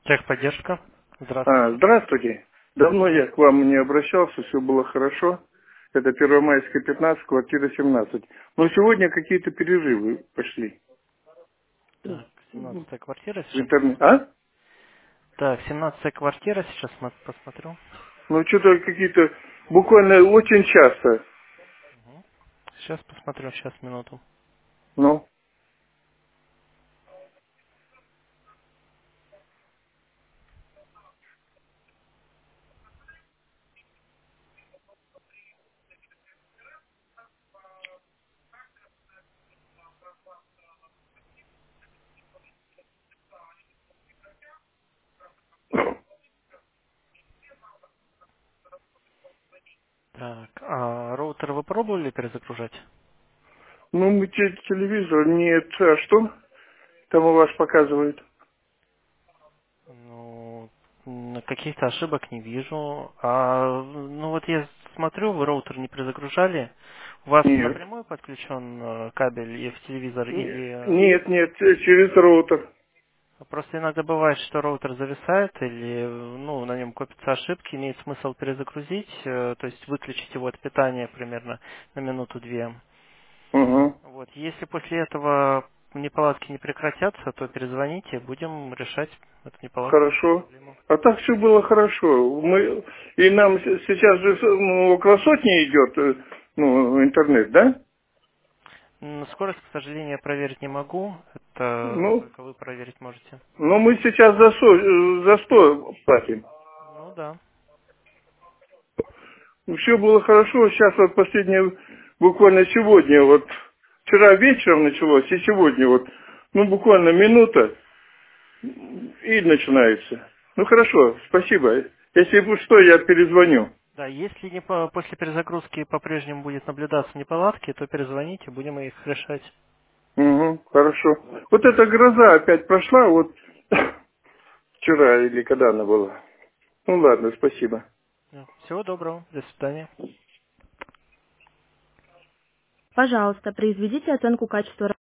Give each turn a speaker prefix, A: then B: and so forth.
A: Техподдержка. Здравствуйте.
B: Здравствуйте. Давно я к
A: Здравствуйте.
B: вам не обращался, все было хорошо. Это Первомайская, 15, квартира 17. Но сегодня какие-то перерывы пошли
A: Так, 17 квартира
B: в
A: сейчас
B: интернете.
A: посмотрю.
B: А?
A: Так, 17 квартира сейчас посмотрю.
B: Ну, что-то какие-то буквально очень часто.
A: Сейчас посмотрю, сейчас минуту.
B: Ну,
A: Так, а роутер вы пробовали перезагружать?
B: ну мы телевизор нет. А что там у вас показывает?
A: Ну, каких-то ошибок не вижу. Ну вот я смотрю, вы роутер не перезагружали. У вас
B: Нет.
A: напрямую подключен кабель и в телевизор или...
B: Нет, нет, через роутер.
A: Просто иногда бывает, что роутер зависает или ну, на нем копятся ошибки, имеет смысл перезагрузить, то есть выключить его от питания примерно на минуту-две.
B: Угу.
A: Вот. Если после этого неполадки не прекратятся, то перезвоните, будем решать эту неполадку, эту
B: Хорошо.
A: проблему.
B: А так все было хорошо. И нам сейчас же около сотни идет интернет, да?
A: Скорость, к сожалению, я проверить не могу, это
B: Ну,
A: только вы проверить можете.
B: но мы сейчас за 100 платим.
A: Ну да.
B: Все было хорошо. Сейчас вот последнее, буквально сегодня, вот вчера вечером началось, и сегодня вот, ну буквально минута, и начинается. Ну хорошо, спасибо. Если что, я перезвоню.
A: Да, если после перезагрузки по-прежнему будет наблюдаться неполадки, то перезвоните, будем их решать.
B: Угу, хорошо. Вот эта гроза опять прошла, вот вчера или когда она была. Ну ладно, спасибо.
A: Всего доброго, до свидания.
C: Пожалуйста, произведите оценку качества